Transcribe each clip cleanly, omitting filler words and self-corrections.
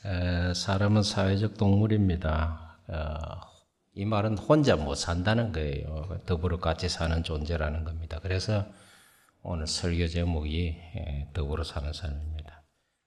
사람은 사회적 동물입니다. 이 말은 혼자 못 산다는 거예요. 더불어 같이 사는 존재라는 겁니다. 그래서 오늘 설교 제목이 더불어 사는 삶입니다.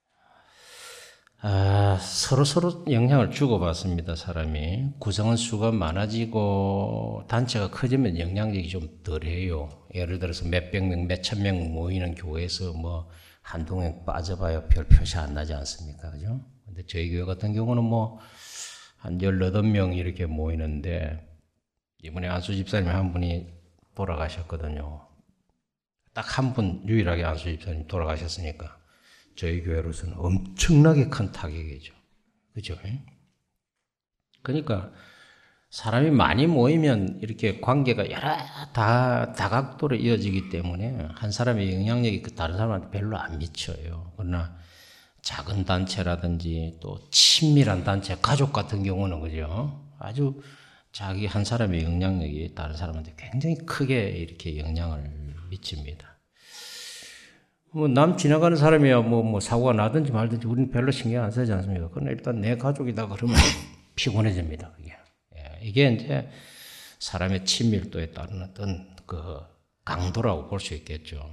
서로 영향을 주고받습니다. 사람이. 구성원 수가 많아지고 단체가 커지면 영향력이 좀 덜해요. 예를 들어서 몇백 명, 몇천 명 모이는 교회에서 뭐 한두 명 빠져봐야 별 표시 안 나지 않습니까? 그죠? 근데 저희 교회 같은 경우는 뭐 한 18명 이렇게 모이는데 이번에 안수 집사님 한 분이 돌아가셨거든요. 딱 한 분 유일하게 안수 집사님 돌아가셨으니까 저희 교회로서는 엄청나게 큰 타격이죠. 그죠? 그러니까 사람이 많이 모이면 이렇게 관계가 여러 다각도로 이어지기 때문에 한 사람의 영향력이 다른 사람한테 별로 안 미쳐요. 그러나 작은 단체라든지 또 친밀한 단체, 가족 같은 경우는 그죠? 아주 자기 한 사람의 영향력이 다른 사람한테 굉장히 크게 이렇게 영향을 미칩니다. 뭐 남 지나가는 사람이야 뭐 사고가 나든지 말든지 우리는 별로 신경 안 쓰지 않습니까? 그러나 일단 내 가족이다 그러면 피곤해집니다. 그게. 이게 이제 사람의 친밀도에 따른 어떤 그 강도라고 볼 수 있겠죠.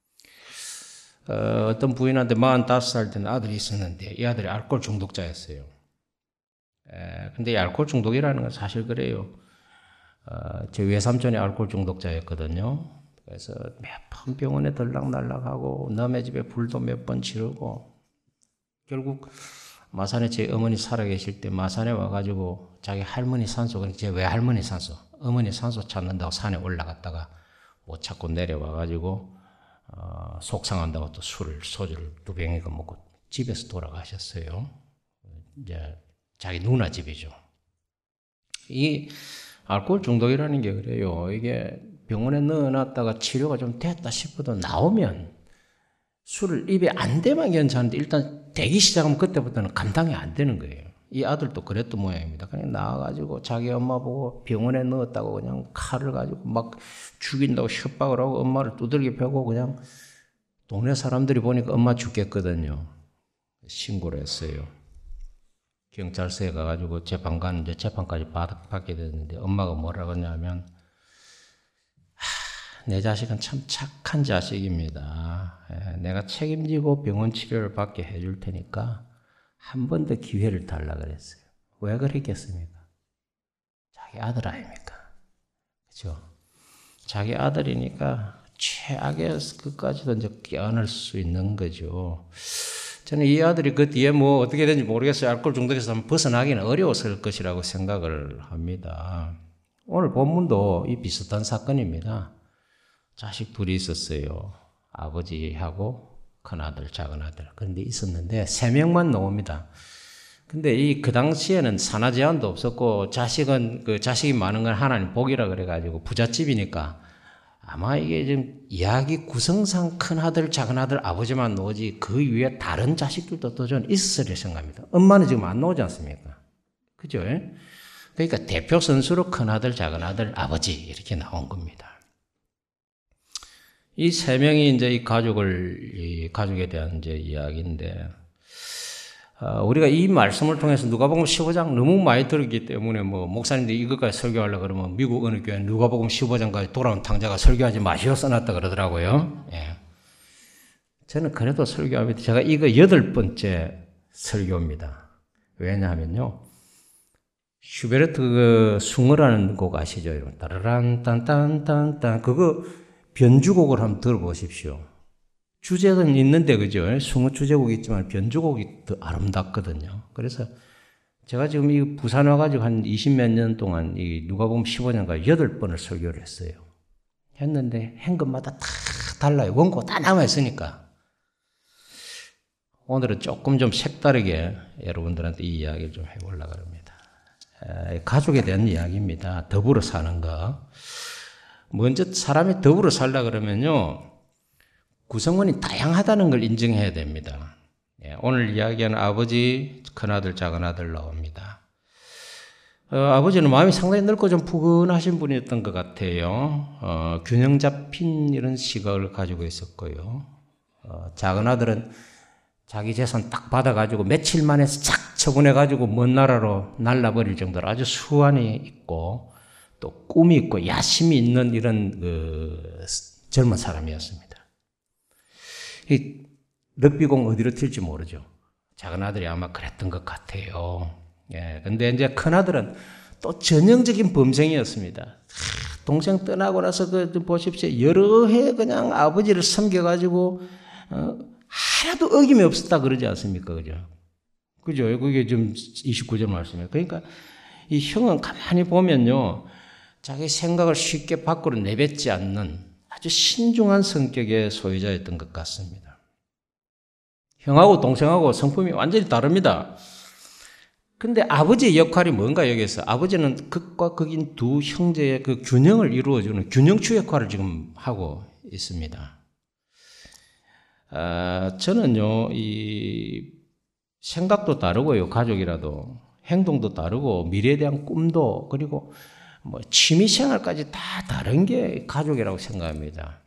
어떤 부인한테 45살 된 아들이 있었는데 이 아들이 알코올 중독자였어요. 근데 이 알코올 중독이라는 건 사실 그래요. 제 외삼촌이 알코올 중독자였거든요. 그래서 몇 번 병원에 들락날락하고 남의 집에 불도 몇 번 지르고 결국 마산에 제 어머니 살아계실 때 마산에 와가지고 자기 할머니 산소, 제 외할머니 산소, 어머니 산소 찾는다고 산에 올라갔다가 못 찾고 내려와가지고 속상한다고 또 소주를 2병이가 먹고 집에서 돌아가셨어요. 이제 자기 누나 집이죠. 이 알코올 중독이라는 게 그래요. 이게 병원에 넣어놨다가 치료가 좀 됐다 싶어도 나오면 술을 입에 안 대면 괜찮은데 일단 대기 시작하면 그때부터는 감당이 안 되는 거예요. 이 아들도 그랬던 모양입니다. 그냥 나와가지고 자기 엄마 보고 병원에 넣었다고 그냥 칼을 가지고 막 죽인다고 협박을 하고 엄마를 두들겨 패고 그냥 동네 사람들이 보니까 엄마 죽겠거든요. 신고를 했어요. 경찰서에 가가지고 재판 가는데 재판까지 받게 됐는데 엄마가 뭐라고 하냐면 내 자식은 참 착한 자식입니다. 내가 책임지고 병원 치료를 받게 해줄 테니까 한 번 더 기회를 달라 그랬어요. 왜 그랬겠습니까? 자기 아들 아닙니까? 그죠? 자기 아들이니까 최악의 끝까지도 이제 껴안을 수 있는 거죠. 저는 이 아들이 그 뒤에 뭐 어떻게 되는지 모르겠어요. 알코올 중독에서 벗어나기는 어려웠을 것이라고 생각을 합니다. 오늘 본문도 이 비슷한 사건입니다. 자식 둘이 있었어요. 아버지하고 큰아들, 작은아들. 그런데 있었는데 3명만 나옵니다. 근데 그 당시에는 산하 제한도 없었고 자식이 많은 건 하나님 복이라 그래가지고 부잣집이니까 아마 이게 좀 이야기 구성상 큰아들, 작은아들, 아버지만 나오지 그 위에 다른 자식들도 또 저는 있었을 생각합니다. 엄마는 지금 안 나오지 않습니까? 그죠? 그러니까 대표 선수로 큰아들, 작은아들, 아버지 이렇게 나온 겁니다. 이 3명이 이제 이 가족에 대한 이제 이야기인데, 우리가 이 말씀을 통해서 누가복음 15장 너무 많이 들었기 때문에 뭐 목사님들이 이것까지 설교하려고 그러면 미국 어느 교회 누가복음 15장까지 돌아온 탕자가 설교하지 마시오 써놨다 그러더라고요. 예. 저는 그래도 설교합니다. 제가 이거 8번째 설교입니다. 왜냐하면요. 슈베르트 그 숭어라는 곡 아시죠? 따라란 딴딴딴딴 그거 변주곡을 한번 들어보십시오. 주제는 있는데 그죠? 숭어 주제곡이 있지만 변주곡이 더 아름답거든요. 그래서 제가 지금 이 부산 와가지고 한 20몇 년 동안 이 누가복음 15장까지 8번을 설교를 했어요. 했는데 한 것마다 다 달라요. 원고 다 남아있으니까. 오늘은 조금 좀 색다르게 여러분들한테 이 이야기를 좀 해보려고 합니다. 가족에 대한 이야기입니다. 더불어 사는 거. 먼저 사람이 더불어 살라 그러면요. 구성원이 다양하다는 걸 인정해야 됩니다. 오늘 이야기하는 아버지, 큰아들, 작은아들 나옵니다. 아버지는 마음이 상당히 넓고 좀 푸근하신 분이었던 것 같아요. 균형 잡힌 이런 시각을 가지고 있었고요. 작은아들은 자기 재산 딱 받아가지고 며칠 만에 싹 처분해가지고 먼 나라로 날라버릴 정도로 아주 수완이 있고 또 꿈이 있고 야심이 있는 이런 젊은 사람이었습니다. 이 럭비공 어디로 튈지 모르죠. 작은 아들이 아마 그랬던 것 같아요. 예, 근데 이제 큰 아들은 또 전형적인 범생이었습니다. 동생 떠나고 나서 보십시오. 여러 해 그냥 아버지를 섬겨가지고 하나도 어김이 없었다 그러지 않습니까? 그죠? 그죠? 그게 좀 29절 말씀이에요. 그러니까 이 형은 가만히 보면요. 자기 생각을 쉽게 밖으로 내뱉지 않는 아주 신중한 성격의 소유자였던 것 같습니다. 형하고 동생하고 성품이 완전히 다릅니다. 근데 아버지의 역할이 뭔가 여기서 아버지는 극과 극인 두 형제의 그 균형을 이루어주는 균형추 역할을 지금 하고 있습니다. 저는요, 이 생각도 다르고요, 가족이라도 행동도 다르고 미래에 대한 꿈도 그리고 뭐 취미 생활까지 다 다른 게 가족이라고 생각합니다.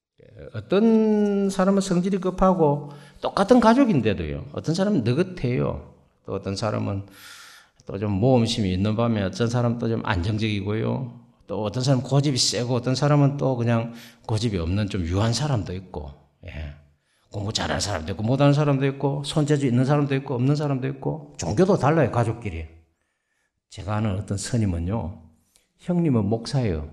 어떤 사람은 성질이 급하고 똑같은 가족인데도요, 어떤 사람은 느긋해요. 또 어떤 사람은 또 좀 모험심이 있는 반면에 어떤 사람은 또 좀 안정적이고요. 또 어떤 사람은 고집이 세고 어떤 사람은 또 그냥 고집이 없는 좀 유한 사람도 있고, 예. 공부 잘하는 사람도 있고 못하는 사람도 있고 손재주 있는 사람도 있고 없는 사람도 있고 종교도 달라요, 가족끼리. 제가 아는 어떤 스님은요, 형님은 목사예요.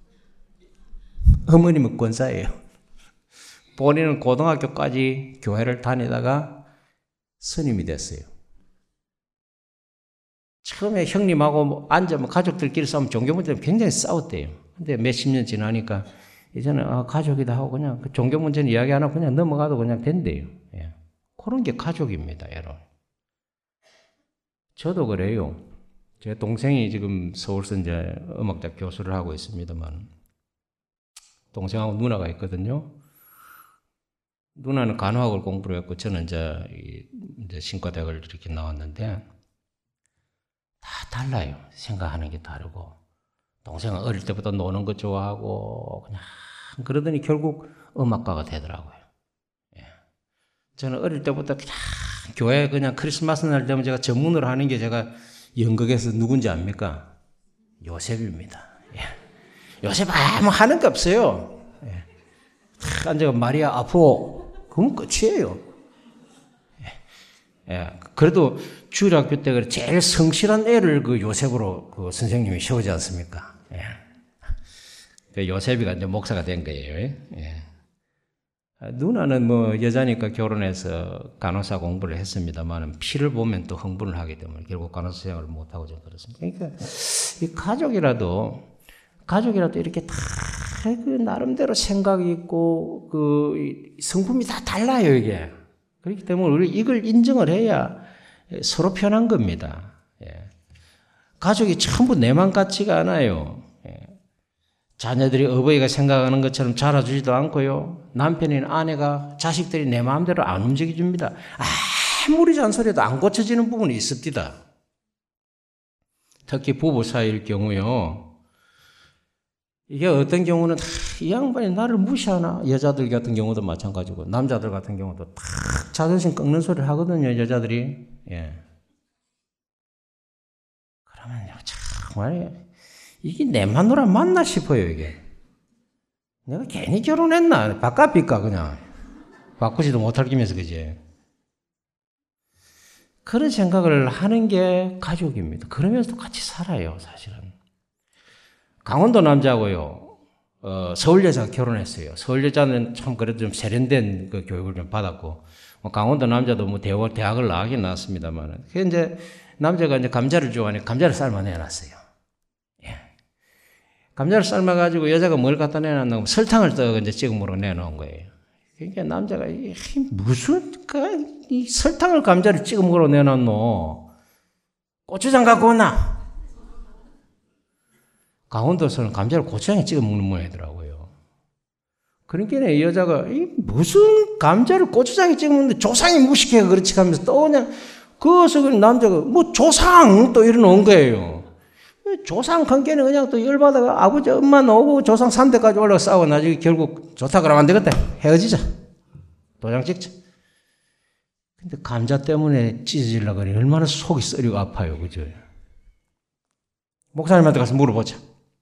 어머님은 권사예요. 본인은 고등학교까지 교회를 다니다가 스님이 됐어요. 처음에 형님하고 앉으면 가족들끼리 싸우면 종교 문제는 굉장히 싸웠대요. 근데 몇십 년 지나니까 이제는 가족이다 하고 그냥 그 종교 문제는 이야기 안 하고 그냥 넘어가도 그냥 된대요. 예. 그런 게 가족입니다, 여러분. 저도 그래요. 제 동생이 지금 서울서 이제 음악대 교수를 하고 있습니다만, 동생하고 누나가 있거든요. 누나는 간호학을 공부를 했고, 저는 이제 신과대학을 이렇게 나왔는데, 다 달라요. 생각하는 게 다르고. 동생은 어릴 때부터 노는 거 좋아하고, 그냥, 그러더니 결국 음악가가 되더라고요. 예. 저는 어릴 때부터 그냥 교회 그냥 크리스마스 날 되면 제가 전문으로 하는 게 제가 연극에서 누군지 압니까? 요셉입니다. 예. 요셉 아무 하는 게 없어요. 예. 앉아가 마리아 앞으로 그러면 끝이에요. 예. 예. 그래도 주일학교 때 제일 성실한 애를 그 요셉으로 그 선생님이 세우지 않습니까? 예. 그 요셉이가 이제 목사가 된 거예요. 예. 누나는 뭐 여자니까 결혼해서 간호사 공부를 했습니다만 피를 보면 또 흥분을 하기 때문에 결국 간호사 생활을 못하고 좀 그렇습니다. 그러니까 이 가족이라도 이렇게 다 그 나름대로 생각이 있고 그 성품이 다 달라요, 이게. 그렇기 때문에 우리 이걸 인정을 해야 서로 편한 겁니다. 예. 가족이 전부 내만 같지가 않아요. 예. 자녀들이 어버이가 생각하는 것처럼 자라주지도 않고요. 남편이나 아내가 자식들이 내 마음대로 안 움직여줍니다. 아무리 잔소리해도 안 고쳐지는 부분이 있습니다. 특히 부부 사이일 경우요. 이게 어떤 경우는 이 양반이 나를 무시하나? 여자들 같은 경우도 마찬가지고 남자들 같은 경우도 탁 자존심 꺾는 소리를 하거든요, 여자들이. 예. 그러면 정말 이게 내 마누라 맞나 싶어요, 이게. 내가 괜히 결혼했나? 바꿔볼까, 그냥. 바꾸지도 못할 김에서, 그지? 그런 생각을 하는 게 가족입니다. 그러면서도 같이 살아요, 사실은. 강원도 남자하고요, 서울 여자가 결혼했어요. 서울 여자는 참 그래도 좀 세련된 그 교육을 좀 받았고, 강원도 남자도 뭐 대학을 나가긴 나왔습니다만, 그 이제 남자가 이제 감자를 좋아하니까 감자를 삶아 내놨어요. 예. 감자를 삶아가지고 여자가 뭘 갖다 내놨나, 설탕을 떠 이제 찍어 먹으러 내놓은 거예요. 그러니까 남자가 무슨 이 설탕을 감자를 찍어 먹으러 내놨노? 고추장 갖고 왔나? 강원도에서는 감자를 고추장에 찍어 먹는 모양이더라고요. 그러니까 이 여자가 무슨 감자를 고추장에 찍어 먹는데 조상이 무식해 그렇지 하면서 또 그냥 그래서 그 남자가 뭐 조상 또 이러는 거예요. 조상 관계는 그냥 또 열받아가 아버지 엄마 오고 조상 3대까지 올라가 싸워 나중에 결국 좋다 그러면 안 되겠다 헤어지자 도장 찍자. 근데 감자 때문에 찢어지려고 하니 얼마나 속이 쓰리고 아파요. 그죠? 목사님한테 가서 물어보자.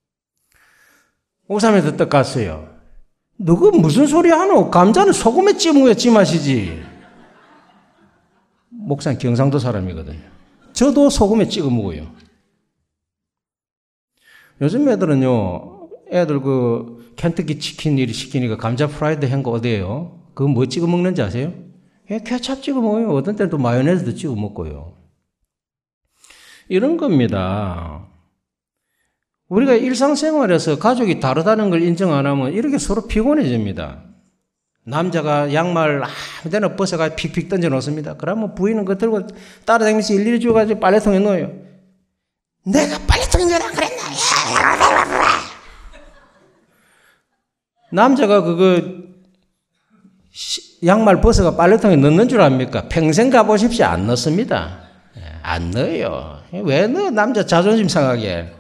목사님한테 딱 갔어요. 너가 무슨 소리 하노? 감자는 소금에 찍어야 찜하시지. 목사님 경상도 사람이거든요. 저도 소금에 찍어 먹어요. 요즘 애들은요, 애들 그 켄터키 치킨 일 시키니까 감자 프라이드 한 거 어디에요? 그거 뭐 찍어 먹는지 아세요? 케찹 찍어 먹어요. 어떤 때는 또 마요네즈도 찍어 먹고요. 이런 겁니다. 우리가 일상생활에서 가족이 다르다는 걸 인정 안 하면 이렇게 서로 피곤해집니다. 남자가 양말 아무데나 벗어가 픽픽 던져 놓습니다. 그러면 부인은 그거 들고 따라다니면서 일일이 주워가지고 빨래통에 넣어요. 내가 빨래통에 넣으라 그랬나? 남자가 그거 양말 벗어가 빨래통에 넣는 줄 압니까? 평생 가보십시오. 안 넣습니다. 안 넣어요. 왜 넣어? 남자 자존심 상하게.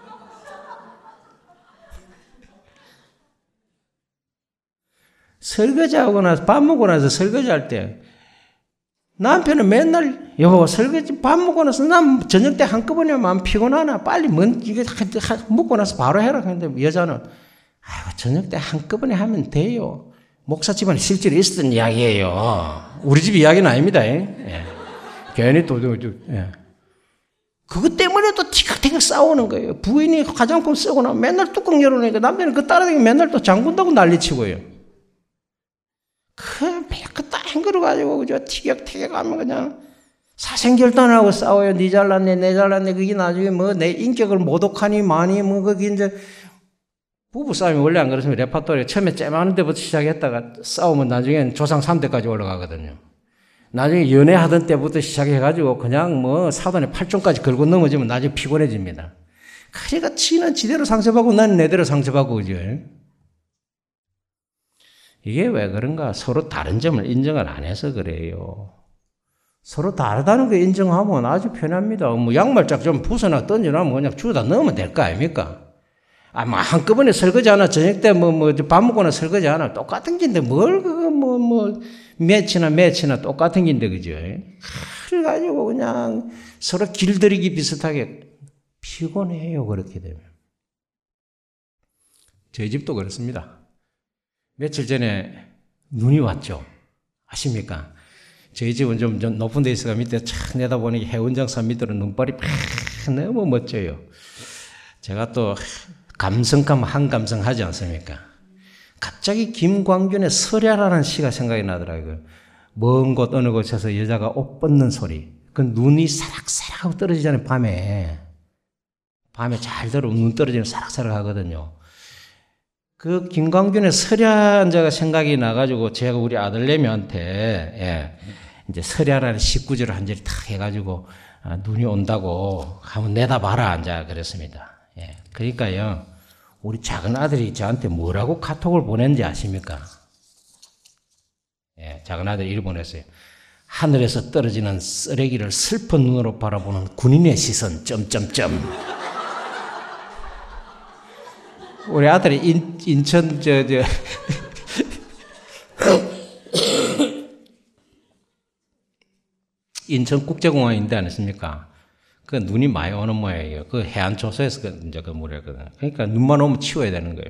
설거지하고 나서 밥 먹고 나서 설거지할 때 남편은 맨날 여보 설거지 밥 먹고 나서 난 저녁 때 한꺼번에 마음 피곤하나 빨리 이거 먹고 나서 바로 해라. 근데 여자는 아이고 저녁 때 한꺼번에 하면 돼요. 목사 집안에 실제로 있었던 이야기예요. 우리 집 이야기는 아닙니다. 예. 괜히 또 예. 그것 때문에 또 티격태격 싸우는 거예요. 부인이 화장품 쓰고 나면 맨날 뚜껑 열어놓으니까 남편은 그 따라다니면 맨날 또 장군다고 난리치고요. 딱 헹그러가지고, 그죠? 티격태격 하면 그냥 사생결단하고 싸워요. 니 잘났네, 내 잘났네. 그게 나중에 뭐 내 인격을 모독하니, 많이 뭐, 그게 이제, 부부싸움이 원래 안 그렇습니다. 레파토리 처음에 째마는 데부터 시작했다가 싸우면 나중엔 조상 3대까지 올라가거든요. 나중에 연애하던 때부터 시작해가지고 그냥 뭐 사돈의 8종까지 걸고 넘어지면 나중에 피곤해집니다. 그러니까 지는 지대로 상처받고 나는 내대로 상처받고, 그죠? 이게 왜 그런가? 서로 다른 점을 인정을 안 해서 그래요. 서로 다르다는 거 인정하면 아주 편합니다. 뭐 양말짝 좀 부숴나 던져놓으면 그냥 주워다 넣으면 될 거 아닙니까? 뭐 한꺼번에 설거지 하나, 저녁 때 밥 먹거나 설거지 하나 똑같은 긴데 뭘 그거 매치나 똑같은 긴데, 그죠? 그래가지고 그냥 서로 길들이기 비슷하게 피곤해요, 그렇게 되면. 저희 집도 그렇습니다. 며칠 전에 눈이 왔죠. 아십니까? 저희 집은 좀 높은 데 있어가 밑에 착 내다보니 해운정산 밑으로 눈발이 너무 멋져요. 제가 또 감성감 한감성 하지 않습니까? 갑자기 김광균의 설야라는 시가 생각이 나더라고요. 먼 곳 어느 곳에서 여자가 옷 벗는 소리. 그 눈이 사락사락하고 떨어지잖아요. 밤에 잘 눈 떨어지면 사락사락 하거든요. 그 김광균의 설야자가 생각이 나가지고 제가 우리 아들내미한테 이제 설야라는 19절을 한 절이 탁 해가지고 눈이 온다고 한번 내다봐라 앉아 그랬습니다. 그러니까요 우리 작은 아들이 저한테 뭐라고 카톡을 보냈는지 아십니까? 작은 아들이 이렇게 보냈어요. 하늘에서 떨어지는 쓰레기를 슬픈 눈으로 바라보는 군인의 시선 점점점. 우리 아들이 인천 인천국제공항인데 아니십니까? 그 눈이 많이 오는 모양이에요. 그 해안초소에서 이제 그 물이거든요. 그러니까 눈만 오면 치워야 되는 거예요.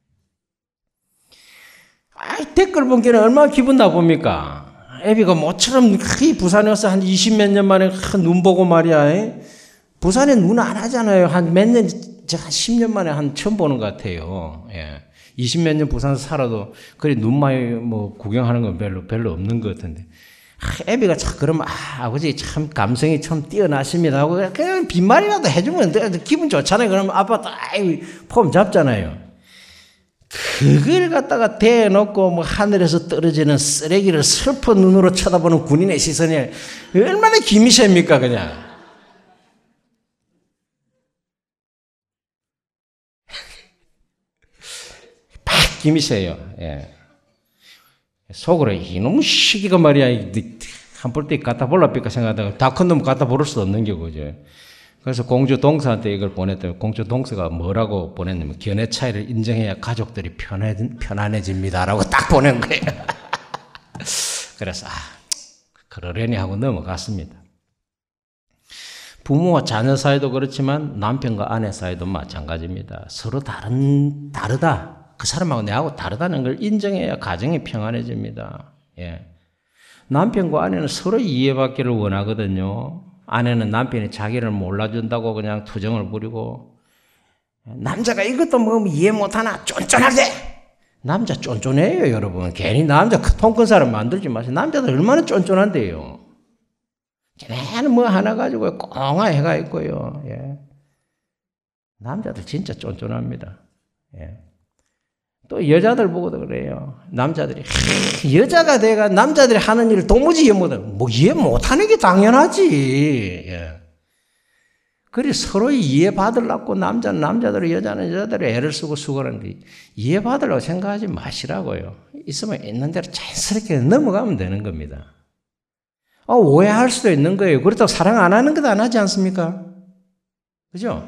댓글 본 게는 얼마나 기분 나쁩니까? 애비가 모처럼 부산에 와서 한 20몇 년 만에 눈 보고 말이야. 부산에 눈 안 하잖아요. 한 몇 년, 제가 한 10년 만에 처음 보는 것 같아요. 20몇 년 부산에서 살아도, 그래, 눈 많이 구경하는 건 별로 없는 것 같은데. 애비가 참, 그러면, 아버지 참 감성이 참 뛰어나십니다 하고, 그냥 빈말이라도 해주면 기분 좋잖아요. 그러면 아빠도, 폼 잡잖아요. 그걸 갖다가 대놓고 하늘에서 떨어지는 쓰레기를 슬픈 눈으로 쳐다보는 군인의 시선이 얼마나 기미셉니까, 그냥. 기미세요. 속으로 이놈 시기가 말이야 한 볼 때 갖다 볼라삐까 생각하다가 다 큰 놈 갖다 보를 수 없는 경우죠. 그래서 공주 동서한테 이걸 보냈더니 공주 동서가 뭐라고 보냈냐면 견해 차이를 인정해야 가족들이 편안해집니다라고 딱 보낸 거예요. 그래서 그러려니 하고 넘어갔습니다. 부모와 자녀 사이도 그렇지만 남편과 아내 사이도 마찬가지입니다. 서로 다르다. 그 사람하고 내하고 다르다는 걸 인정해야 가정이 평안해집니다. 예. 남편과 아내는 서로 이해받기를 원하거든요. 아내는 남편이 자기를 몰라준다고 그냥 투정을 부리고, 남자가 이것도 먹으면 이해 못하나 쫀쫀하게. 남자 쫀쫀해요, 여러분. 괜히 남자 통 큰 사람 만들지 마세요. 남자들 얼마나 쫀쫀한데요. 걔네는 뭐 하나 가지고 꽁아 해가 있고요. 예. 남자들 진짜 쫀쫀합니다. 예. 또 여자들 보고도 그래요. 남자들이 여자가 내가 남자들이 하는 일을 도무지 이해 못해. 뭐 이해 못하는 게 당연하지. 예. 그래 서로 이해받으려고 남자는 남자대로 여자는 여자대로 애를 쓰고 수고하는데 이해받으려고 생각하지 마시라고요. 있으면 있는 대로 자연스럽게 넘어가면 되는 겁니다. 오해할 수도 있는 거예요. 그렇다고 사랑 안 하는 것 안 하지 않습니까? 그죠?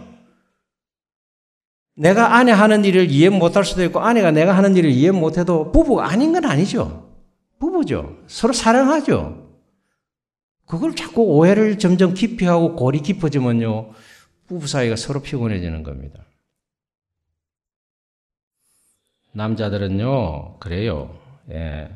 내가 아내 하는 일을 이해 못할 수도 있고 아내가 내가 하는 일을 이해 못해도 부부가 아닌 건 아니죠. 부부죠. 서로 사랑하죠. 그걸 자꾸 오해를 점점 깊이 하고 골이 깊어지면요. 부부 사이가 서로 피곤해지는 겁니다. 남자들은요. 그래요. 예.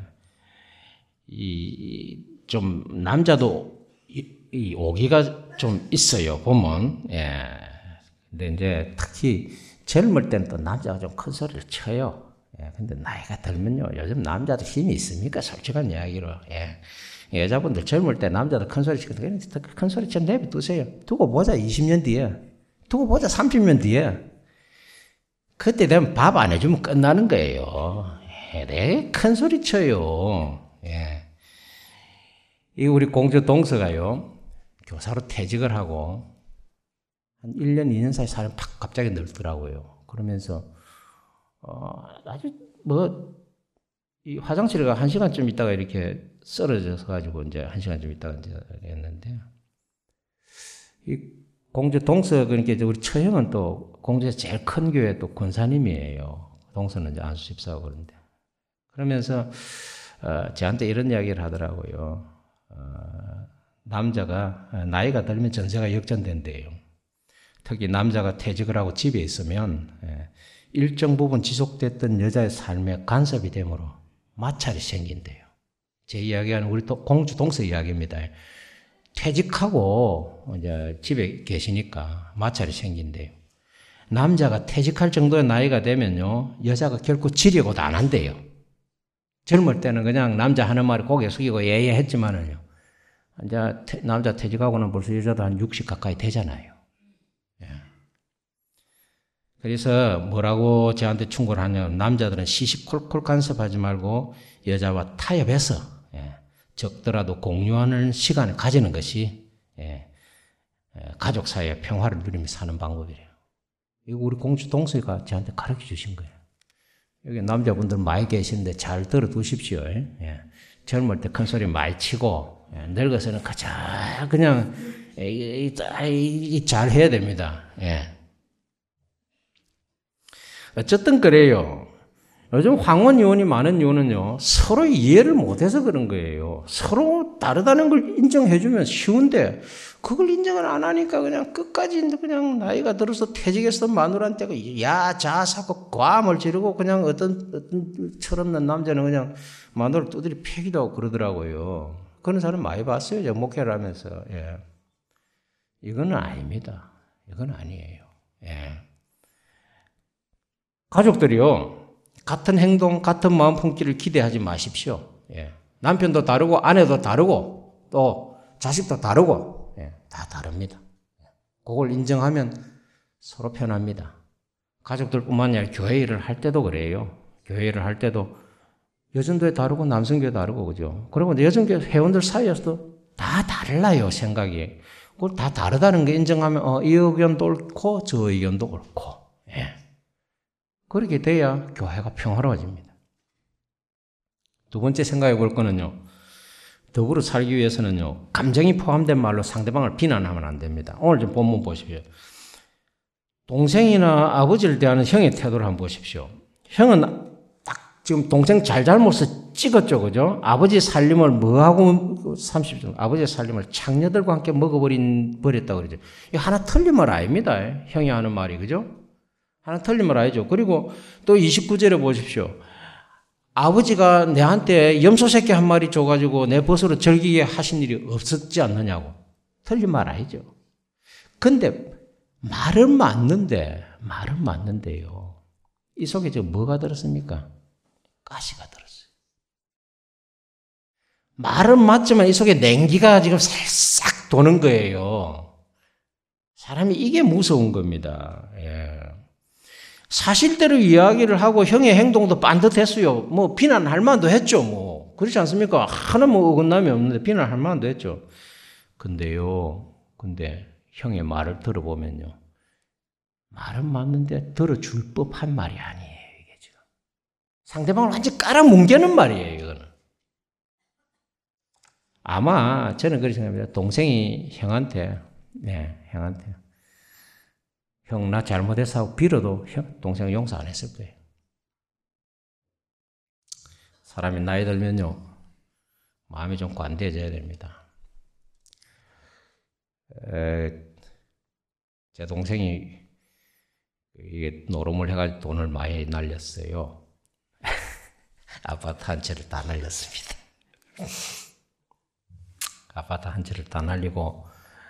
좀 남자도 이 오기가 좀 있어요. 보면. 예. 근데 이제 특히 젊을 때는 또 남자가 좀 큰 소리를 쳐요. 예. 근데 나이가 들면요. 요즘 남자도 힘이 있습니까? 솔직한 이야기로. 예. 여자분들 젊을 때 남자도 큰 소리 치거든요. 큰 소리 쳐 내비두세요. 두고 보자 20년 뒤에. 두고 보자 30년 뒤에. 그때 되면 밥 안 해주면 끝나는 거예요. 네, 큰 소리 쳐요. 예. 이 우리 공주 동서가요. 교사로 퇴직을 하고 한 1년, 2년 사이 사람이 팍 갑자기 늘더라고요. 그러면서 아주 이 화장실에 가 1시간쯤 있다가 이렇게 쓰러져서 가지고 이제 1시간쯤 있다가 이제 했는데 이 공주 동서 그러니까 우리 처형은 또 공주에서 제일 큰 교회 또 권사님이에요. 동서는 이제 안수 집사하고 그런데 그러면서 저한테 이런 이야기를 하더라고요. 남자가 나이가 들면 전세가 역전된대요. 특히 남자가 퇴직을 하고 집에 있으면 일정 부분 지속됐던 여자의 삶에 간섭이 되므로 마찰이 생긴대요. 제 이야기하는 우리 또 공주 동서 이야기입니다. 퇴직하고 이제 집에 계시니까 마찰이 생긴대요. 남자가 퇴직할 정도의 나이가 되면요, 여자가 결코 지려고도 안 한대요. 젊을 때는 그냥 남자 하는 말에 고개 숙이고 예예 했지만은요, 이제 남자 퇴직하고는 벌써 여자도 한 60 가까이 되잖아요. 예. 그래서 뭐라고 저한테 충고를 하냐면 남자들은 시시콜콜 간섭하지 말고 여자와 타협해서 적더라도 공유하는 시간을 가지는 것이 가족 사이의 평화를 누리며 사는 방법이래요. 이거 우리 공주 동서가 저한테 가르쳐 주신 거예요. 여기 남자분들 많이 계시는데 잘 들어두십시오. 젊을 때 큰 소리 많이 치고 늙어서는 그냥 잘 해야 됩니다. 어쨌든 그래요. 요즘 황혼 이혼이 많은 이유는요, 서로 이해를 못해서 그런 거예요. 서로 다르다는 걸 인정해주면 쉬운데, 그걸 인정을 안 하니까 그냥 끝까지 그냥 나이가 들어서 퇴직해서 마누라한테 야, 자사고 과음을 지르고 그냥 어떤 철없는 남자는 그냥 마누라를 두드리 패기도 하고 그러더라고요. 그런 사람 많이 봤어요. 제가 목회를 하면서. 이거는 아닙니다. 이건 아니에요. 가족들이요. 같은 행동, 같은 마음 품기를 기대하지 마십시오. 남편도 다르고, 아내도 다르고, 또 자식도 다르고, 다 다릅니다. 그걸 인정하면 서로 편합니다. 가족들뿐만 아니라 교회 일을 할 때도 그래요. 교회 일을 할 때도 여전교회 다르고 남성교회 다르고, 그죠? 그리고 여전교회 회원들 사이에서도 다 달라요, 생각이. 그걸 다 다르다는 게 인정하면, 이 의견도 옳고, 저 의견도 옳고, 그렇게 돼야 교회가 평화로워집니다. 두 번째 생각해 볼 거는요, 더불어 살기 위해서는요, 감정이 포함된 말로 상대방을 비난하면 안 됩니다. 오늘 좀 본문 보십시오. 동생이나 아버지를 대하는 형의 태도를 한번 보십시오. 형은 딱 지금 동생 잘잘못을 찍었죠, 그죠? 아버지 살림을 뭐하고 30점, 아버지의 살림을 창녀들과 함께 버렸다고 그러죠. 이거 하나 틀린 말 아닙니다. 형이 하는 말이, 그죠? 하나 틀린 말 아니죠. 그리고 또 29절에 보십시오. 아버지가 내한테 염소 새끼 한 마리 줘가지고 내 벗으로 즐기게 하신 일이 없었지 않느냐고. 틀린 말 아니죠. 근데 말은 맞는데요. 이 속에 지금 뭐가 들었습니까? 가시가 들었어요. 말은 맞지만 이 속에 냉기가 지금 살짝 도는 거예요. 사람이 이게 무서운 겁니다. 예. 사실대로 이야기를 하고 형의 행동도 반듯했어요. 뭐 비난할 만도 했죠. 뭐 그렇지 않습니까? 하나 뭐 어긋남이 없는데 비난할 만도 했죠. 근데 형의 말을 들어보면요. 말은 맞는데 들어줄 법한 말이 아니에요. 이게 지금 상대방을 완전히 깔아뭉개는 말이에요. 이거는. 아마 저는 그렇게 생각합니다. 동생이 형한테 형 나 잘못했어 하고 빌어도 동생은 용서 안 했을 거예요. 사람이 나이 들면요. 마음이 좀 관대해져야 됩니다. 제 동생이 이게 노름을 해가지고 돈을 많이 날렸어요. 아파트 한 채를 다 날렸습니다. 아파트 한 채를 다 날리고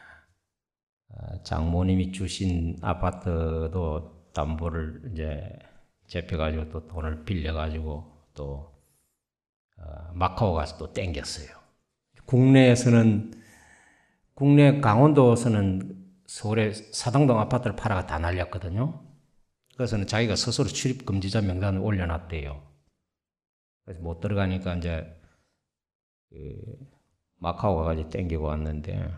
장모님이 주신 아파트도 담보를 이제 잡혀가지고 또 돈을 빌려가지고 또 마카오 가서 또 땡겼어요. 국내 강원도에서는 서울의 사당동 아파트를 팔아가 다 날렸거든요. 그래서는 자기가 스스로 출입 금지자 명단을 올려놨대요. 그래서 못 들어가니까 이제 마카오 가가지고 땡기고 왔는데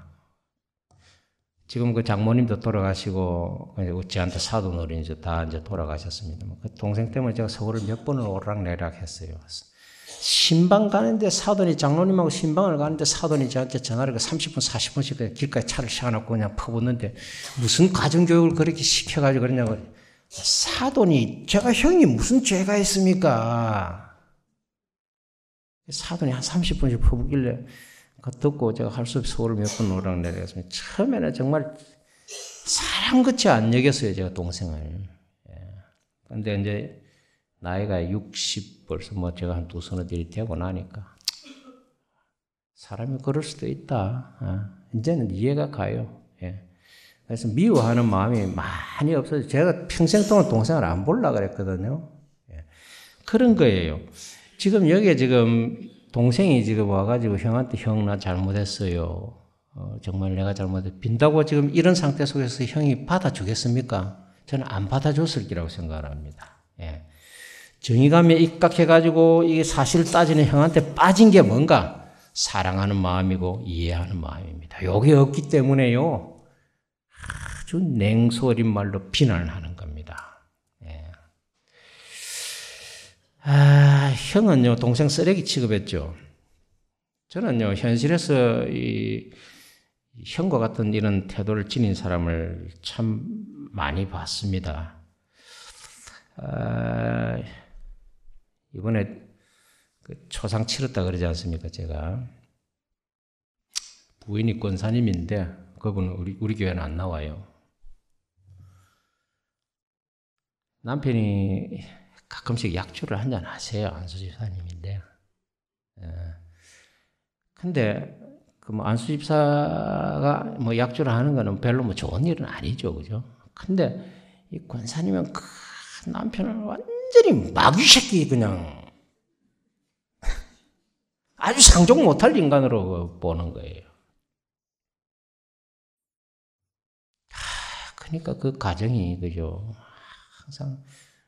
지금 그 장모님도 돌아가시고 저한테 사돈어른이 이제 다 이제 돌아가셨습니다. 그 동생 때문에 제가 서울을 몇 번을 오르락내리락 했어요. 신방 가는데 사돈이 장로님하고 신방을 가는데 사돈이 저한테 전화를 30분 40분씩 길가에 차를 세워놓고 그냥 퍼붓는데 무슨 가정교육을 그렇게 시켜가지고 그러냐고. 사돈이 제가 형이 무슨 죄가 있습니까? 사돈이 한 30분씩 퍼붓길래 듣고 제가 할 수 없이 서울을 몇 번 오르락내리락했습니다. 처음에는 정말 사람같이 안 여겼어요, 제가 동생을. 그런데 이제 나이가 60 벌써 뭐 제가 한 두서너 들이 되고 나니까 사람이 그럴 수도 있다. 이제는 이해가 가요. 그래서 미워하는 마음이 많이 없어서 제가 평생 동안 동생을 안 보려고 그랬거든요. 그런 거예요. 지금 여기에 지금 동생이 지금 와가지고 형한테 형 나 잘못했어요. 정말 내가 잘못했어. 빈다고 지금 이런 상태 속에서 형이 받아주겠습니까? 저는 안 받아줬을 거라고 생각을 합니다. 정의감에 입각해가지고 이게 사실 따지는 형한테 빠진 게 뭔가? 사랑하는 마음이고 이해하는 마음입니다. 이게 없기 때문에요. 아주 냉소 어린 말로 비난을 하는 겁니다. 형은요, 동생 쓰레기 취급했죠. 저는요, 현실에서 이 형과 같은 이런 태도를 지닌 사람을 참 많이 봤습니다. 이번에 그 초상 치렀다 그러지 않습니까? 제가 부인이 권사님인데 그분은 우리 교회는 안 나와요. 남편이 가끔씩 약주를 한잔 하세요. 안수 집사님인데. 근데 그 뭐 안수 집사가 뭐 약주를 하는 거는 별로 뭐 좋은 일은 아니죠, 그죠? 근데 이 권사님은 그 남편을 완전히 마귀 새끼 그냥 아주 상종 못할 인간으로 보는 거예요. 그러니까 그 가정이 그죠? 항상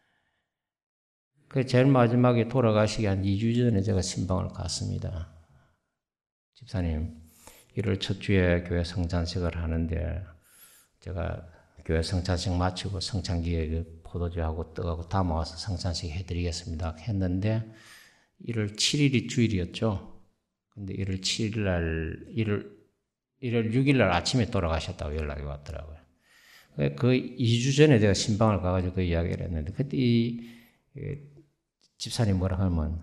그 제일 마지막에 돌아가시기 한 2주 전에 제가 신방을 갔습니다. 집사님, 1월 첫 주에 교회 성찬식을 하는데 제가 교회 성찬식 마치고 성찬기에 그 포도주하고 떡하고 다 모아서 성찬식 해드리겠습니다 했는데 1월 7일이 주일이었죠. 근데 1월 7일 날 1월 6일 날 아침에 돌아가셨다고 연락이 왔더라고요. 그 2주 전에 제가 신방을 가가지고 그 이야기를 했는데 그때 집사님 뭐라 하면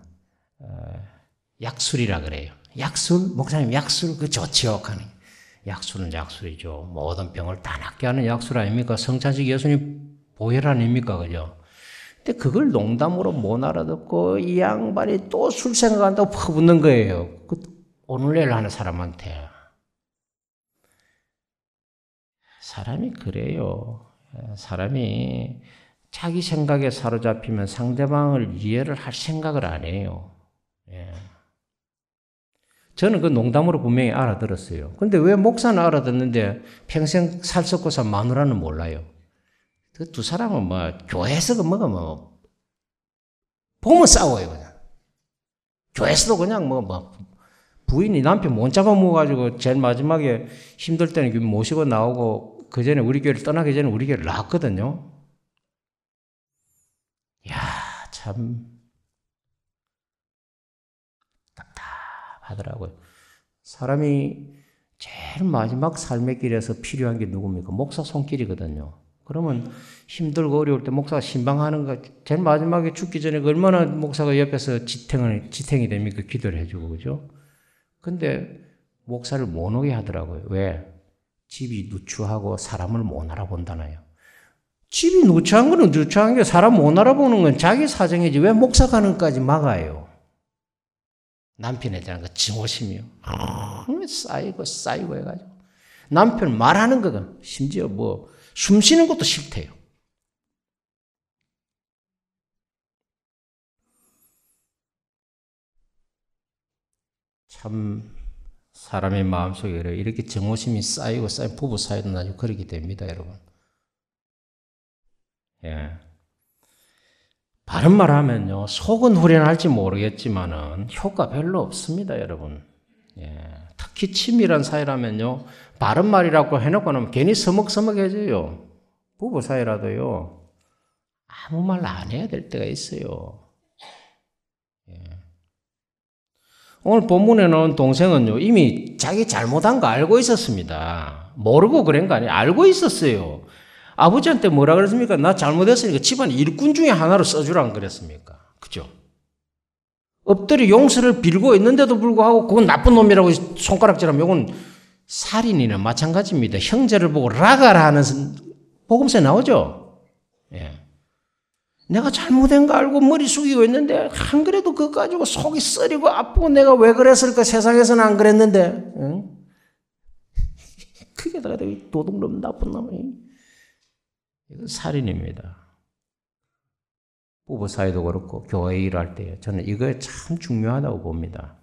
약술이라 그래요. 약술? 목사님 약술 그 좋지요. 약술은 약술이죠. 모든 병을 다 낫게 하는 약술 아닙니까? 성찬식 예수님 보혈 아닙니까? 그죠? 근데 그걸 농담으로 못 알아듣고 이 양반이 또 술 생각한다고 퍼붓는 거예요. 오늘 내일 하는 사람한테. 사람이 그래요. 사람이 자기 생각에 사로잡히면 상대방을 이해를 할 생각을 안 해요. 예. 저는 그 농담으로 분명히 알아들었어요. 근데 왜 목사는 알아듣는데 평생 살 썩고 산 마누라는 몰라요? 그 두 사람은 교회에서 보면 싸워요, 그냥. 교회에서도 그냥 부인이 남편 못 잡아먹어가지고 제일 마지막에 힘들 때는 모시고 나오고 그 전에 우리 교회를 떠나기 전에 우리 교회를 나왔거든요. 이야, 참 답답하더라고요. 사람이 제일 마지막 삶의 길에서 필요한 게 누굽니까? 목사 손길이거든요. 그러면 힘들고 어려울 때 목사가 신방하는 거 제일 마지막에 죽기 전에 얼마나 목사가 옆에서 지탱이 됩니까? 기도를 해주고, 그죠? 근데 목사를 못 오게 하더라고요. 왜? 집이 누추하고 사람을 못 알아본다나요. 집이 누추한 거는 누추한 게 사람 못 알아보는 건 자기 사정이지 왜 목사 가는 것까지 막아요. 남편에 대한 그 증오심이요. 쌓이고 해가지고. 남편 말하는 거가 심지어 숨 쉬는 것도 싫대요. 참 사람의 마음속에 이렇게 증오심이 쌓이고 부부 사이도 나중에 그렇게 됩니다, 여러분. 예. 바른 말 하면요, 속은 후련할지 모르겠지만은 효과 별로 없습니다, 여러분. 예. 특히 친밀한 사이라면요, 바른 말이라고 해놓고 나면 괜히 서먹서먹해져요. 부부 사이라도요, 아무 말 안 해야 될 때가 있어요. 예. 오늘 본문에 나온 동생은요, 이미 자기 잘못한 거 알고 있었습니다. 모르고 그런 거 아니에요. 알고 있었어요. 아버지한테 뭐라 그랬습니까? 나 잘못했으니까 집안 일꾼 중에 하나로 써주라 안 그랬습니까? 그죠? 엎드려 용서를 빌고 있는데도 불구하고 그건 나쁜 놈이라고 손가락질하면 이건 살인이나 마찬가지입니다. 형제를 보고 라가라 하는 복음서에 나오죠? 예. 내가 잘못한 거 알고 머리 숙이고 있는데 안 그래도 그거 가지고 속이 쓰리고 아프고 내가 왜 그랬을까? 세상에서는 안 그랬는데. 응? 그게 다 도둑놈 나쁜 놈이. 이건 살인입니다. 부부 사이도 그렇고 교회 일할 때 저는 이거 참 중요하다고 봅니다.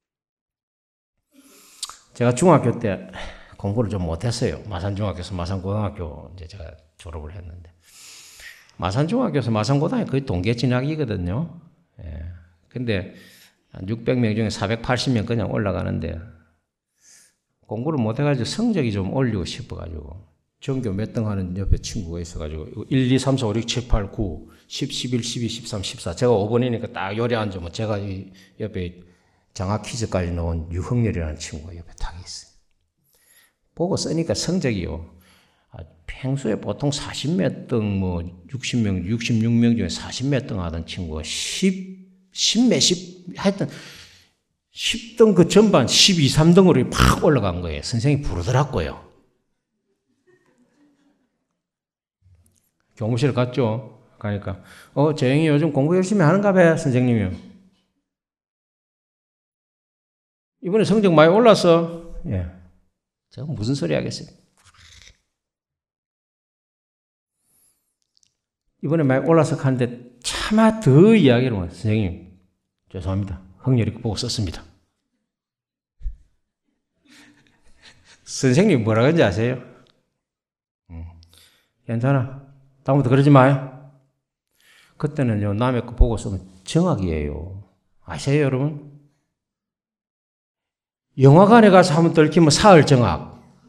제가 중학교 때 공부를 좀 못했어요. 마산중학교에서 마산고등학교 이제 제가 졸업을 했는데 마산중학교에서 마산고등학교 거의 동계 진학이거든요. 예. 근데 한 600명 중에 480명 그냥 올라가는데 공부를 못해가지고 성적이 좀 올리고 싶어가지고 전교 몇 등 하는 옆에 친구가 있어가지고 1, 2, 3, 4, 5, 6, 7, 8, 9, 10, 11, 12, 13, 14 제가 5번이니까 딱 요리 앉으면 제가 이 옆에 장학 퀴즈까지 넣은 유흥렬이라는 친구가 옆에 딱 있어요. 보고 쓰니까 성적이요. 평소에 보통 40몇 등, 60명, 66명 중에 40몇 등 하던 친구가 10몇십, 하여튼 10등 그 전반 12, 3등으로 팍 올라간 거예요. 선생님이 부르더라고요. 교무실 갔죠. 가니까 재영이 요즘 공부 열심히 하는가 봐요, 선생님이요. 이번에 성적 많이 올랐어. 예. 제가 무슨 소리 하겠어요. 이번에 많이 올라서 가는데 차마 더 이야기를 해요. 선생님, 죄송합니다. 흥렬이 보고 썼습니다. 선생님이 뭐라 그런지 아세요? 괜찮아. 다음부터 그러지 마요. 그때는요, 남의 거 보고 쓰면 정학이에요. 아세요, 여러분? 영화관에 가서 한번 들키면 사흘 정학.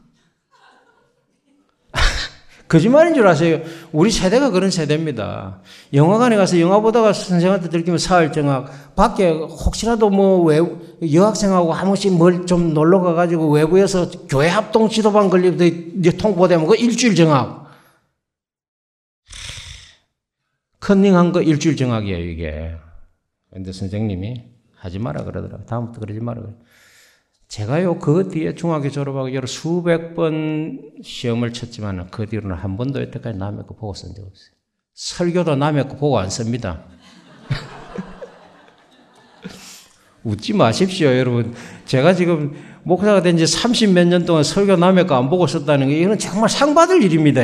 거짓말인 줄 아세요? 우리 세대가 그런 세대입니다. 영화관에 가서 영화 보다가 선생한테 들키면 사흘 정학. 밖에 혹시라도 여학생하고 한 번씩 뭘 좀 놀러 가가지고 외부에서 교회 합동 지도반 걸리도 통보되면 그 일주일 정학. 컨닝한 거 일주일 정학이에요, 이게. 근데 선생님이 하지 마라 그러더라고요. 다음부터 그러지 마라 그래요. 제가요, 그 뒤에 중학교 졸업하고 여러 수백 번 시험을 쳤지만 그 뒤로는 한 번도 여태까지 남의 거 보고 쓴 적 없어요. 설교도 남의 거 보고 안 씁니다. 웃지 마십시오, 여러분. 제가 지금 목사가 된 지 30몇 년 동안 설교 남의 거 안 보고 썼다는 게 이건 정말 상 받을 일입니다.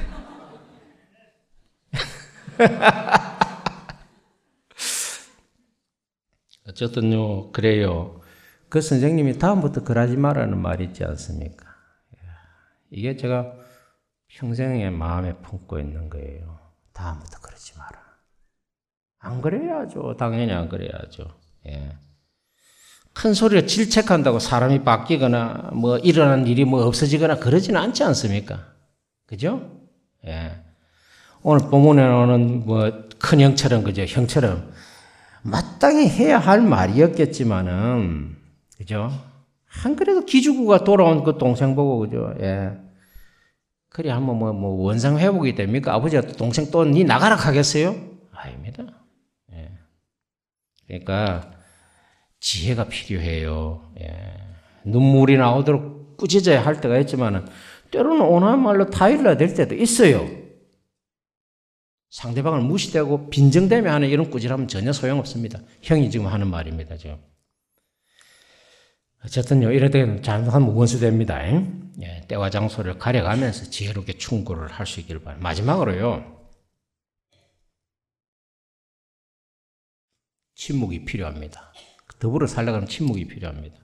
어쨌든요, 그래요. 그 선생님이 다음부터 그러지 말라는 말이 있지 않습니까? 이게 제가 평생의 마음에 품고 있는 거예요. 다음부터 그러지 마라. 안 그래야죠. 당연히 안 그래야죠. 예. 큰 소리로 질책한다고 사람이 바뀌거나 뭐 일어난 일이 뭐 없어지거나 그러지는 않지 않습니까? 그죠? 예. 오늘 본문에 나오는 뭐 큰 형처럼, 그죠? 형처럼 마땅히 해야 할 말이었겠지만은, 그죠? 안 그래도 기죽구가 돌아온 그 동생 보고, 그죠? 예. 그래, 한번 뭐 원상 회복이 됩니까? 아버지가 또 동생 또 니 나가라 하겠어요? 아닙니다. 예. 그러니까, 지혜가 필요해요. 예. 눈물이 나오도록 꾸짖어야 할 때가 있지만은, 때로는 온화한 말로 타일러야 될 때도 있어요. 상대방을 무시되고 빈정대며 하는 이런 꾸지람은 전혀 소용없습니다. 형이 지금 하는 말입니다. 지금. 어쨌든요, 이럴 때는 잘못하면 원수됩니다. 예, 때와 장소를 가려가면서 지혜롭게 충고를 할 수 있기를 바랍니다. 마지막으로요, 침묵이 필요합니다. 더불어 살려가는 침묵이 필요합니다.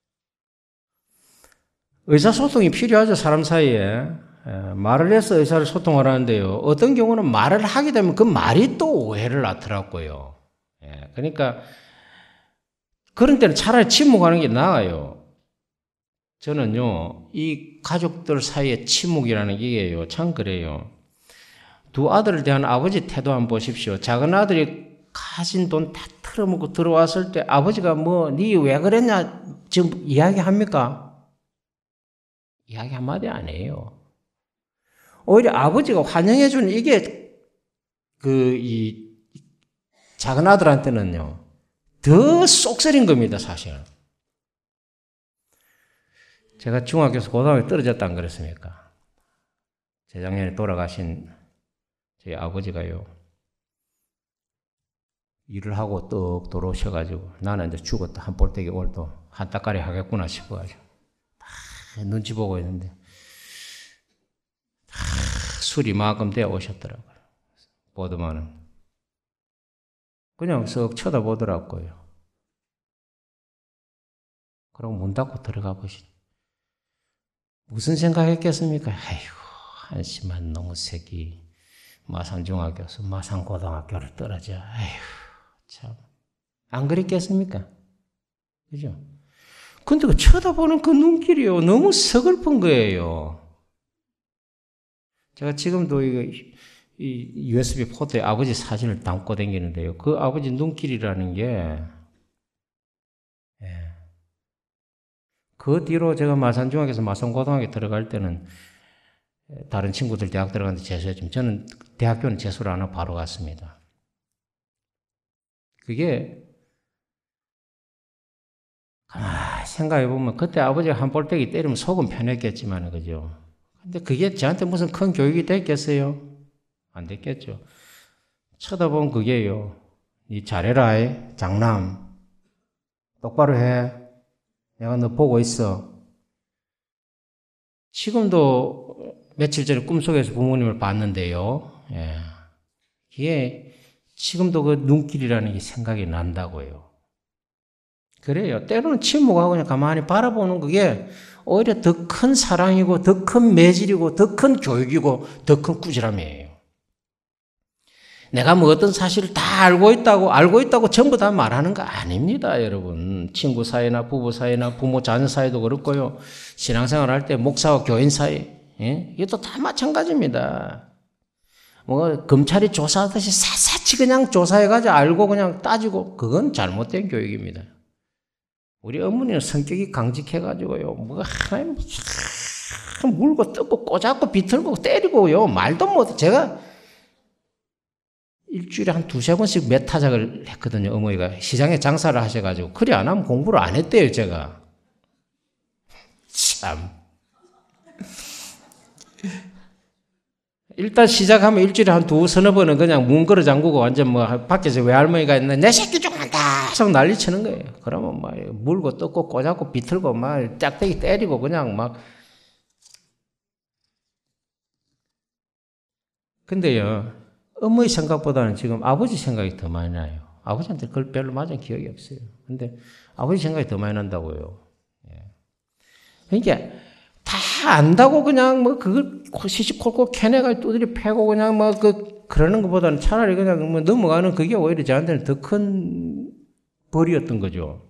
의사소통이 필요하죠, 사람 사이에. 말을 해서 의사를 소통을 하는데요. 어떤 경우는 말을 하게 되면 그 말이 또 오해를 낳더라고요. 그러니까 그런 때는 차라리 침묵하는 게 나아요. 저는요, 이 가족들 사이의 침묵이라는 게 참 그래요. 두 아들을 대한 아버지 태도 한번 보십시오. 작은 아들이 가진 돈 다 털어먹고 들어왔을 때 아버지가 뭐, 니 왜 그랬냐 지금 이야기합니까? 이야기 한마디 안 해요. 오히려 아버지가 환영해주는 이게 이 작은 아들한테는요, 더 쏙쓰린 겁니다, 사실. 제가 중학교에서 고등학교 떨어졌다 안 그랬습니까? 재작년에 돌아가신 저희 아버지가요, 일을 하고 떡 돌아오셔가지고 나는 이제 죽었다, 한 볼때기 올도 한 따까리 하겠구나 싶어가지고 다 눈치 보고 있는데 술이 만큼 되어 오셨더라고요. 보더만은 그냥 썩 쳐다보더라고요. 그럼 문 닫고 들어가 보시죠. 무슨 생각했겠습니까? 아이고, 한심한 놈의 새끼. 마산중학교에서 마산고등학교를 떨어져. 아이고, 참. 안 그랬겠습니까? 그죠? 근데 그 쳐다보는 그 눈길이요, 너무 서글픈 거예요. 제가 지금도 이 USB 포토에 아버지 사진을 담고 다니는데요. 그 아버지 눈길이라는 게, 그 뒤로 제가 마산중학교에서 마산고등학교 들어갈 때는 다른 친구들 대학 들어갔는데 재수했지만 저는 대학교는 재수를 안 하고 바로 갔습니다. 그게 가만히 생각해보면 그때 아버지가 한 볼때기 때리면 속은 편했겠지만, 그죠? 근데 그게 저한테 무슨 큰 교육이 됐겠어요? 안 됐겠죠. 쳐다본 그게요, 니 잘해라, 장남. 똑바로 해. 내가 너 보고 있어. 지금도 며칠 전에 꿈속에서 부모님을 봤는데요. 예. 이게 지금도 그 눈길이라는 게 생각이 난다고요. 그래요. 때로는 침묵하고 그냥 가만히 바라보는 그게 오히려 더 큰 사랑이고 더 큰 매질이고 더 큰 교육이고 더 큰 꾸지람이에요. 내가 뭐 어떤 사실을 다 알고 있다고 전부 다 말하는 거 아닙니다, 여러분. 친구 사이나 부부 사이나 부모 자녀 사이도 그렇고요. 신앙생활 할 때 목사와 교인 사이, 이것도 다 마찬가지입니다. 뭐 검찰이 조사하듯이 샅샅이 그냥 조사해가지고 알고 그냥 따지고, 그건 잘못된 교육입니다. 우리 어머니는 성격이 강직해가지고요, 뭐가 하나님 물고 뜯고 꼬잡고 비틀고 때리고요, 말도 못해. 제가 일주일에 한 두세 번씩 몇 타작을 했거든요. 어머니가 시장에 장사를 하셔가지고. 그래 안 하면 공부를 안 했대요, 제가. 참. 일단 시작하면 일주일에 한 서너 번은 그냥 문 걸어 잠그고 완전 뭐 밖에서 외할머니가 있는데 내 새끼 좀 한다 하고 난리 치는 거예요. 그러면 막 물고 뜯고 꼬잡고 비틀고 막 짝대기 때리고 그냥 막. 근데요, 어머니 생각보다는 지금 아버지 생각이 더 많이 나요. 아버지한테 그걸 별로 맞은 기억이 없어요. 근데 아버지 생각이 더 많이 난다고요. 그러니까 다 안다고 그냥 뭐 그걸 시시콜콜 캐내가 두드리 패고 그냥 뭐 그러는 것보다는 차라리 그냥 뭐 넘어가는 그게 오히려 저한테는 더 큰 벌이었던 거죠.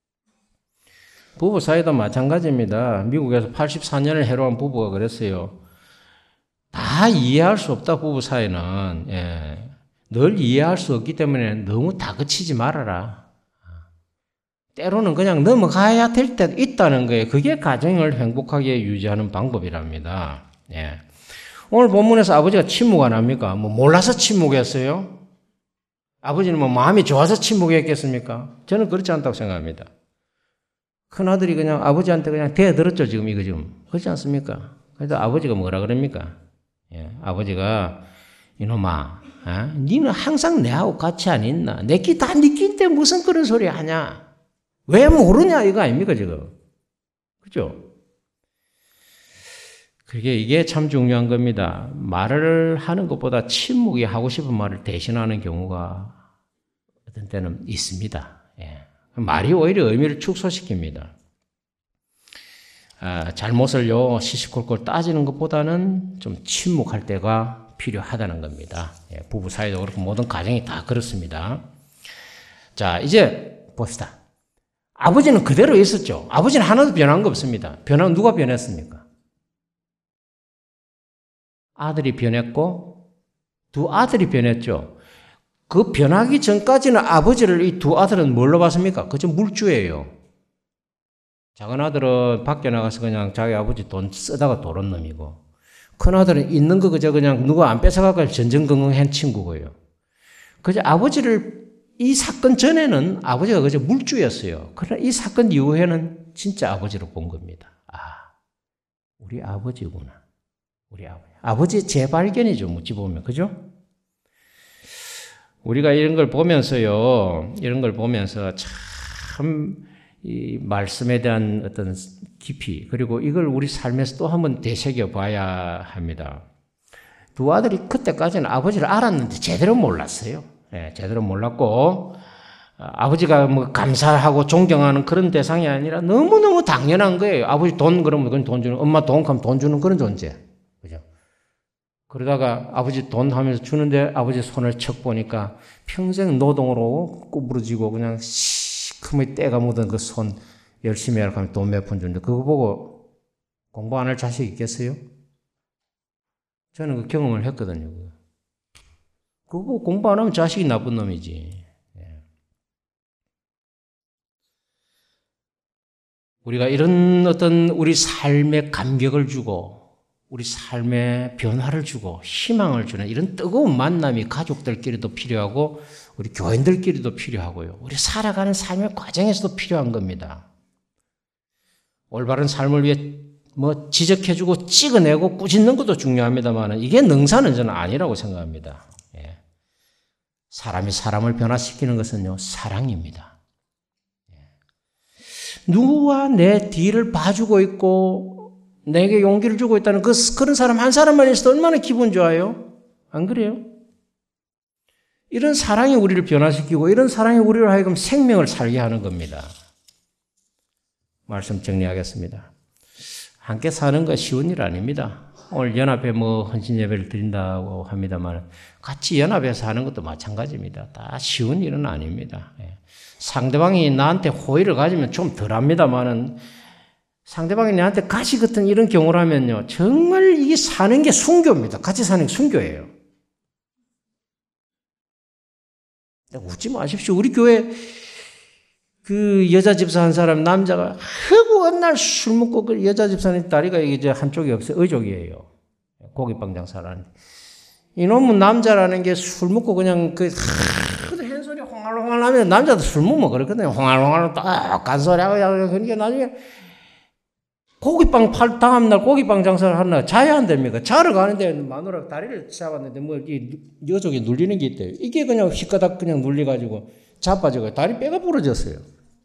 부부 사이도 마찬가지입니다. 미국에서 84년을 해로한 부부가 그랬어요. 다 이해할 수 없다, 부부 사이는. 예. 늘 이해할 수 없기 때문에 너무 다그치지 말아라. 때로는 그냥 넘어가야 될 때도 있다는 거예요. 그게 가정을 행복하게 유지하는 방법이랍니다. 예. 오늘 본문에서 아버지가 침묵 안 합니까? 뭐 몰라서 침묵했어요? 아버지는 뭐 마음이 좋아서 침묵했겠습니까? 저는 그렇지 않다고 생각합니다. 큰아들이 그냥 아버지한테 그냥 대들었죠, 지금 이거 지금. 그렇지 않습니까? 그래서 아버지가 뭐라 그럽니까? 예, 아버지가 이놈아, 니는 항상 내하고 같이 안 있나? 내끼 다 니끼인데 무슨 그런 소리 하냐? 왜 모르냐 이거 아닙니까 지금? 그죠? 이게 참 중요한 겁니다. 말을 하는 것보다 침묵이 하고 싶은 말을 대신하는 경우가 어떤 때는 있습니다. 예. 말이 오히려 의미를 축소시킵니다. 잘못을요 시시콜콜 따지는 것보다는 좀 침묵할 때가 필요하다는 겁니다. 예, 부부 사이도 그렇고 모든 가정이 다 그렇습니다. 자, 이제 봅시다. 아버지는 그대로 있었죠. 아버지는 하나도 변한 거 없습니다. 누가 변했습니까? 아들이 변했고 두 아들이 변했죠. 그 변하기 전까지는 아버지를 이 두 아들은 뭘로 봤습니까? 그저 물주예요. 작은 아들은 밖에 나가서 그냥 자기 아버지 돈 쓰다가 도른 놈이고, 큰 아들은 있는 거 그저 그냥 누가 안 뺏어가고 전전긍긍한 친구고요. 그저 아버지를 이 사건 전에는 아버지가 그저 물주였어요. 그러나 이 사건 이후에는 진짜 아버지로 본 겁니다. 우리 아버지구나. 우리 아버지. 아버지의 재발견이죠, 묻지 보면. 그죠? 우리가 이런 걸 보면서요, 참, 이 말씀에 대한 어떤 깊이, 그리고 이걸 우리 삶에서 또 한번 되새겨 봐야 합니다. 두 아들이 그때까지는 아버지를 알았는데 제대로 몰랐어요. 예, 제대로 몰랐고, 아버지가 뭐 감사하고 존경하는 그런 대상이 아니라 너무너무 당연한 거예요. 아버지 돈 그러면 그건 돈 주는, 엄마 돈 하면 돈 주는 그런 존재. 그죠? 그러다가 아버지 돈 하면서 주는데 아버지 손을 척 보니까 평생 노동으로 구부러지고 그냥 시커멓게 때가 묻은 그 손 열심히 하면 돈 몇 푼 주는데 그거 보고 공부 안 할 자식 있겠어요? 저는 그 경험을 했거든요. 그거 보고 공부 안 하면 자식이 나쁜 놈이지. 우리가 이런 어떤 우리 삶에 감격을 주고 우리 삶에 변화를 주고 희망을 주는 이런 뜨거운 만남이 가족들끼리도 필요하고 우리 교인들끼리도 필요하고요. 우리 살아가는 삶의 과정에서도 필요한 겁니다. 올바른 삶을 위해 뭐 지적해주고 찍어내고 꾸짖는 것도 중요합니다만 이게 능사는 저는 아니라고 생각합니다. 예. 사람이 사람을 변화시키는 것은요, 사랑입니다. 예. 누구와 내 뒤를 봐주고 있고 내게 용기를 주고 있다는 그런 사람 한 사람만 있어도 얼마나 기분 좋아요? 안 그래요? 이런 사랑이 우리를 변화시키고 이런 사랑이 우리를 하여금 생명을 살게 하는 겁니다. 말씀 정리하겠습니다. 함께 사는 거 쉬운 일 아닙니다. 오늘 연합회 헌신 예배를 드린다고 합니다만 같이 연합해서 하는 것도 마찬가지입니다. 다 쉬운 일은 아닙니다. 상대방이 나한테 호의를 가지면 좀 덜합니다만은 상대방이 나한테 가시 같은 이런 경우라면요, 정말 이게 사는 게 순교입니다. 같이 사는 게 순교예요. 웃지 마십시오. 우리 교회 그 여자 집사 한 사람, 남자가 허구한 날 술 먹고 그 여자 집사님 다리가 이제 한쪽이 없어요. 의족이에요. 고깃빵 장사를 하는데. 이놈은 남자라는 게 술 먹고 그냥 햇소리 홍알홍알 하면 남자도 술 먹으면 그렇거든요. 홍알홍알 딱 간소리하고 그러니까 나중에 고기빵 다음날 고기빵 장사를 하나 자야 안 됩니까? 자러 가는데 마누라가 다리를 잡았는데 여쪽에 눌리는 게 있대요. 이게 그냥 휘가닥 그냥 눌려가지고 자빠져가지고 다리 뼈가 부러졌어요.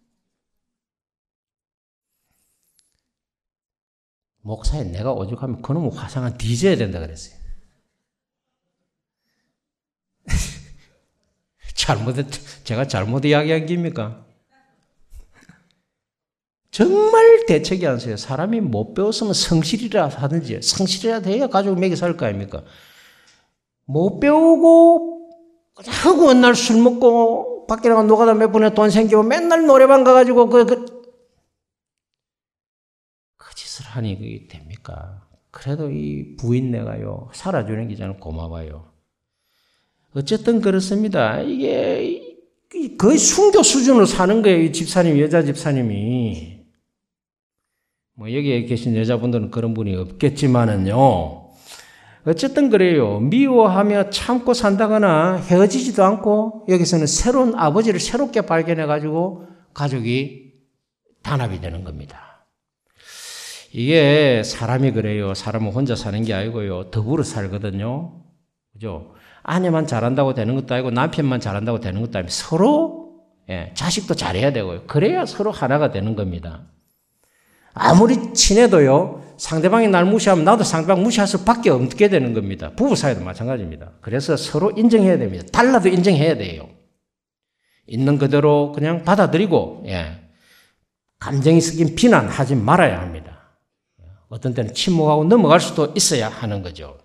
목사에 내가 오죽하면 그놈은 화상을 뒤져야 된다 그랬어요. 제가 잘못 이야기한 겁니까? 정말 대책이 안 서요. 사람이 못 배웠으면 성실이라 하든지, 성실이라 돼야 가지고 먹여 살 거 아닙니까? 못 배우고, 그냥 허구한 날 술 먹고, 밖에 나가 노가다 몇 번에 돈 생기고, 맨날 노래방 가가지고, 그 짓을 하니 그게 됩니까? 그래도 이 부인네가요, 살아주는 게 저는 고마워요. 어쨌든 그렇습니다. 이게 거의 순교 수준으로 사는 거예요. 이 집사님, 여자 집사님이. 여기에 계신 여자분들은 그런 분이 없겠지만은요. 어쨌든 그래요. 미워하며 참고 산다거나 헤어지지도 않고 여기서는 새로운 아버지를 새롭게 발견해가지고 가족이 단합이 되는 겁니다. 이게 사람이 그래요. 사람은 혼자 사는 게 아니고요. 더불어 살거든요. 그죠? 아내만 잘한다고 되는 것도 아니고 남편만 잘한다고 되는 것도 아니고 서로 자식도 잘해야 되고요. 그래야 서로 하나가 되는 겁니다. 아무리 친해도요. 상대방이 날 무시하면 나도 상대방 무시할 수밖에 없게 되는 겁니다. 부부 사이도 마찬가지입니다. 그래서 서로 인정해야 됩니다. 달라도 인정해야 돼요. 있는 그대로 그냥 받아들이고 감정이 섞인 비난하지 말아야 합니다. 어떤 때는 침묵하고 넘어갈 수도 있어야 하는 거죠.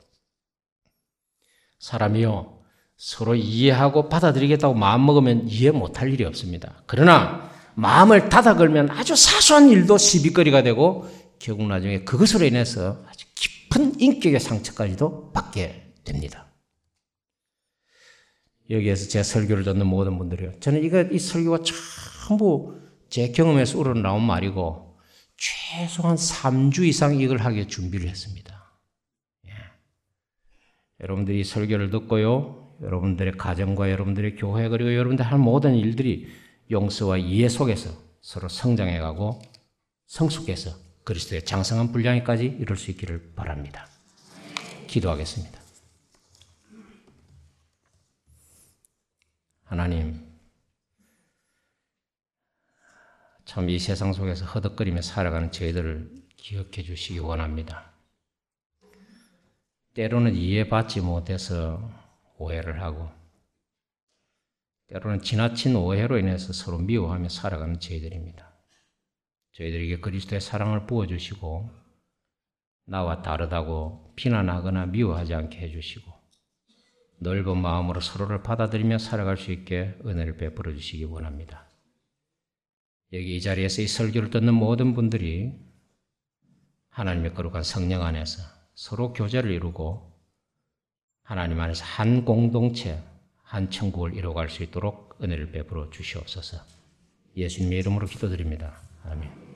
사람이요, 서로 이해하고 받아들이겠다고 마음먹으면 이해 못할 일이 없습니다. 그러나 마음을 닫아 걸면 아주 사소한 일도 시비거리가 되고 결국 나중에 그것으로 인해서 아주 깊은 인격의 상처까지도 받게 됩니다. 여기에서 제 설교를 듣는 모든 분들이요, 저는 이 설교가 전부 제 경험에서 우러나온 말이고 최소한 3주 이상 이걸 하기에 준비를 했습니다. 여러분들이 설교를 듣고요, 여러분들의 가정과 여러분들의 교회 그리고 여러분들 할 모든 일들이 용서와 이해 속에서 서로 성장해가고 성숙해서 그리스도의 장성한 분량에까지 이룰 수 있기를 바랍니다. 기도하겠습니다. 하나님, 참 이 세상 속에서 허덕거리며 살아가는 저희들을 기억해 주시기 원합니다. 때로는 이해받지 못해서 오해를 하고 때로는 지나친 오해로 인해서 서로 미워하며 살아가는 저희들입니다. 저희들에게 그리스도의 사랑을 부어주시고 나와 다르다고 비난하거나 미워하지 않게 해주시고 넓은 마음으로 서로를 받아들이며 살아갈 수 있게 은혜를 베풀어 주시기 원합니다. 여기 이 자리에서 이 설교를 듣는 모든 분들이 하나님의 거룩한 성령 안에서 서로 교제를 이루고 하나님 안에서 한 공동체, 한 천국을 이루어갈 수 있도록 은혜를 베풀어 주시옵소서. 예수님의 이름으로 기도드립니다. 아멘.